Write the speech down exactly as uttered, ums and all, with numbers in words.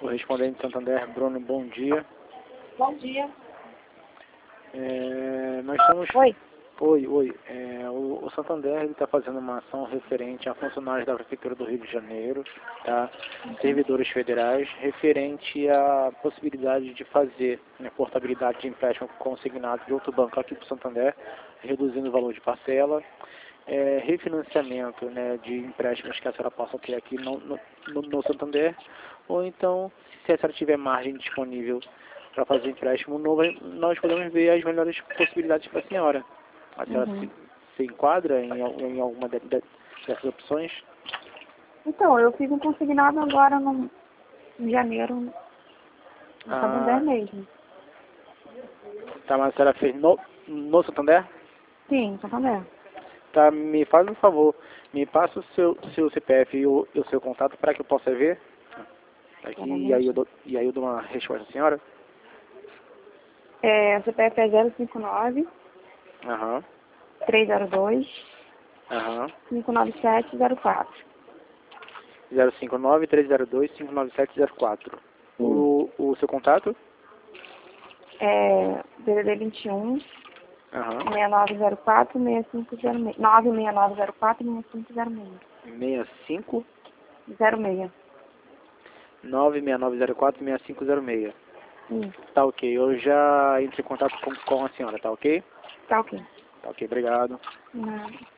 Correspondente Santander, Bruno, bom dia. Bom dia. É, nós estamos... Oi. Oi, oi. É, o, o Santander está fazendo uma ação referente a funcionários da Prefeitura do Rio de Janeiro, tá? Servidores federais, referente à possibilidade de fazer, né, portabilidade de empréstimo consignado de outro banco aqui para o Santander, reduzindo o valor de parcela, é, refinanciamento, né, de empréstimos que a senhora possa ter aqui no, no, no Santander, ou então, se a senhora tiver margem disponível para fazer empréstimo novo, nós podemos ver as melhores possibilidades para a senhora. A senhora Uhum. se, se enquadra em, em alguma de, de, dessas opções? Então, eu fiz um consignado agora no, em janeiro, no Ah, Santander mesmo. tá, mas a senhora fez no, no Santander? Sim, Santander. Tá, me faz um favor, me passa o seu, seu C P F e o, e o seu contato para que eu possa ver aqui, e aí, eu dou, e aí eu dou uma resposta à senhora? É, o C P F é zero cinco nove, Aham, três zero dois, aham. cinco nove sete zero quatro. zero cinco nove, três zero dois, cinco nove sete zero quatro. O, o seu contato? É D D D vinte e um, Aham. seis nove zero quatro, seis cinco zero seis. nove seis nove zero quatro, seis cinco zero seis. seis cinco zero seis. nove seis nove zero quatro, seis cinco zero seis. Hum, Tá ok, eu já entro em contato com, com a senhora, tá ok? tá ok. Tá ok, obrigado. Nada.